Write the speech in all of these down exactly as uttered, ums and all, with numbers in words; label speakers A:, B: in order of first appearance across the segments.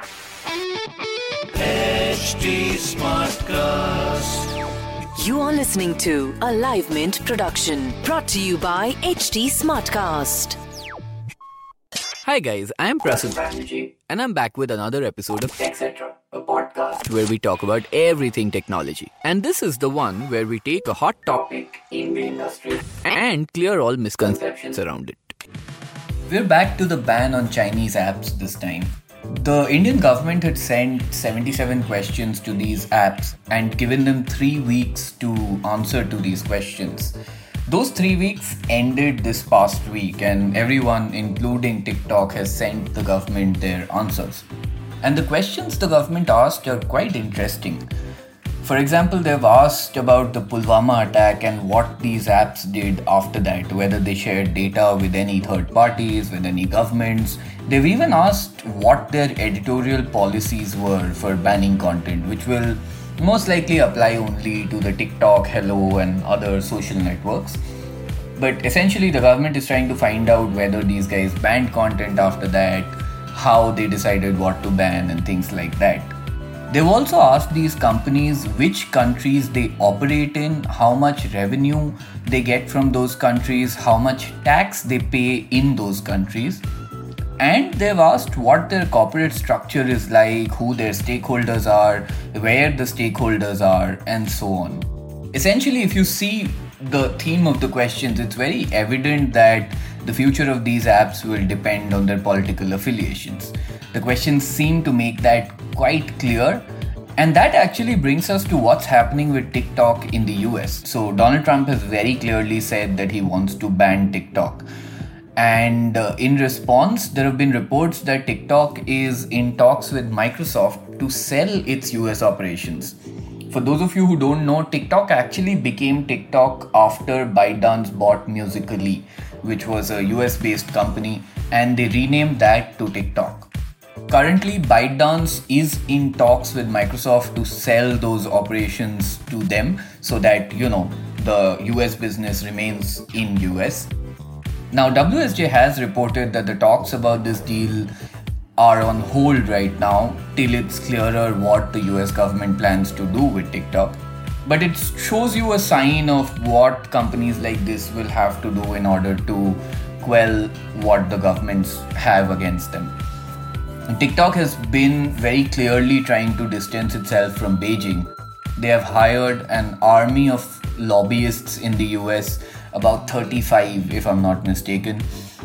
A: H T Smartcast.
B: You are listening to a Live Mint production brought to you by H T Smartcast.
C: Hi guys, I am Prasun and I'm back with another episode of
D: Etc. a podcast
C: where we talk about everything technology. And this is the one where we take a hot topic
D: topic in the industry
C: and clear all misconceptions around it. We're back to the ban on Chinese apps this time. The Indian government had sent seventy-seven questions to these apps and given them three weeks to answer to these questions. Those three weeks ended this past week and everyone, including TikTok, has sent the government their answers. And the questions the government asked are quite interesting. For example, they've asked about the Pulwama attack and what these apps did after that, whether they shared data with any third parties, with any governments. They've even asked what their editorial policies were for banning content, which will most likely apply only to the TikTok, Hello and other social networks. But essentially the government is trying to find out whether these guys banned content after that, how they decided what to ban and things like that. They've also asked these companies which countries they operate in, how much revenue they get from those countries, how much tax they pay in those countries. And they've asked what their corporate structure is like, who their stakeholders are, where the stakeholders are, and so on. Essentially, if you see the theme of the questions, it's very evident that the future of these apps will depend on their political affiliations. The questions seem to make that quite clear. And that actually brings us to what's happening with TikTok in the U S. So Donald Trump has very clearly said that he wants to ban TikTok. And uh, in response, there have been reports that TikTok is in talks with Microsoft to sell its U S operations. For those of you who don't know, TikTok actually became TikTok after ByteDance bought Musical.ly, which was a U S-based company, and they renamed that to TikTok. Currently, ByteDance is in talks with Microsoft to sell those operations to them so that, you know, the U S business remains in U S. Now, W S J has reported that the talks about this deal are on hold right now till it's clearer what the U S government plans to do with TikTok. But it shows you a sign of what companies like this will have to do in order to quell what the governments have against them. TikTok has been very clearly trying to distance itself from Beijing. They have hired an army of lobbyists in the U S, about thirty-five if I'm not mistaken,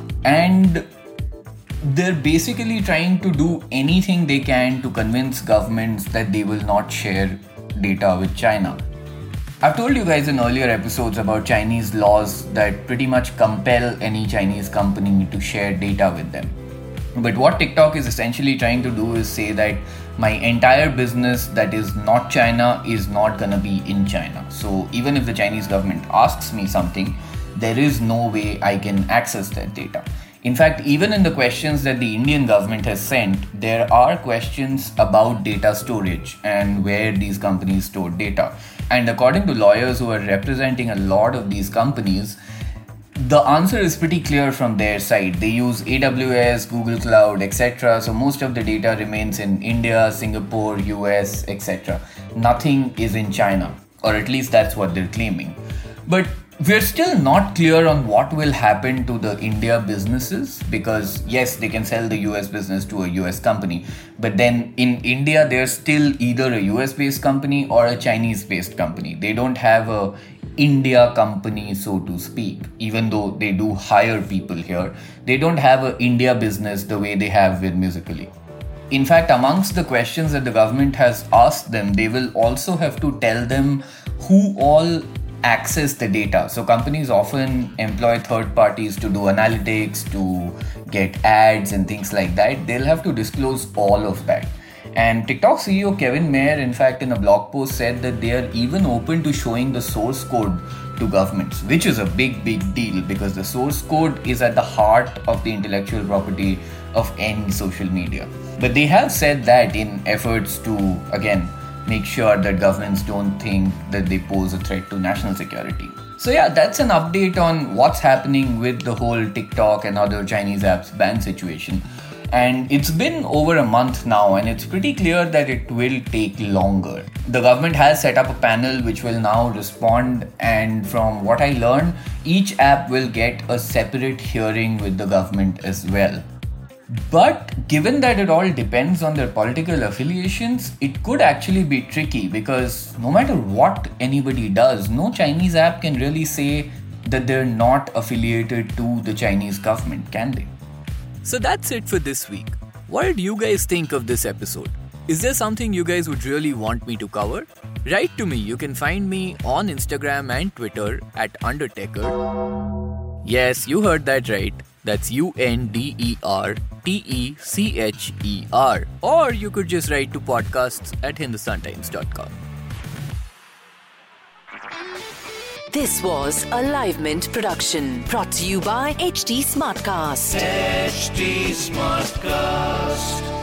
C: and they're basically trying to do anything they can to convince governments that they will not share data with China. I've told you guys in earlier episodes about Chinese laws that pretty much compel any Chinese company to share data with them. But what TikTok is essentially trying to do is say that my entire business that is not China is not gonna be in China. So even if the Chinese government asks me something, there is no way I can access that data. In fact, even in the questions that the Indian government has sent, there are questions about data storage and where these companies store data. And according to lawyers who are representing a lot of these companies, the answer is pretty clear from their side. They use A W S, Google Cloud, et cetera. So most of the data remains in India, Singapore, U S, et cetera. Nothing is in China, or at least that's what they're claiming. But we're still not clear on what will happen to the India businesses because yes, they can sell the U S business to a U S company. But then in India, they're still either a U S-based company or a Chinese-based company. They don't have a India company, so to speak, even though they do hire people here. They don't have an India business the way they have with Musical.ly. In fact, amongst the questions that the government has asked them, they will also have to tell them who all access the data. So companies often employ third parties to do analytics, to get ads and things like that. They'll have to disclose all of that. And TikTok C E O Kevin Mayer, in fact, in a blog post said that they are even open to showing the source code to governments, which is a big, big deal because the source code is at the heart of the intellectual property of any social media. But they have said that in efforts to, again, make sure that governments don't think that they pose a threat to national security. So yeah, that's an update on what's happening with the whole TikTok and other Chinese apps ban situation. And it's been over a month now, and it's pretty clear that it will take longer. The government has set up a panel which will now respond, and from what I learned, each app will get a separate hearing with the government as well. But given that it all depends on their political affiliations, it could actually be tricky, because no matter what anybody does, no Chinese app can really say that they're not affiliated to the Chinese government, can they?
E: So that's it for this week. What did you guys think of this episode? Is there something you guys would really want me to cover? Write to me. You can find me on Instagram and Twitter at Undertaker. Yes, you heard that right. That's U N D E R T E C H E R. Or you could just write to podcasts at hindustan times dot com.
B: This was a Live Mint production brought to you by H T Smartcast.
A: H T Smartcast.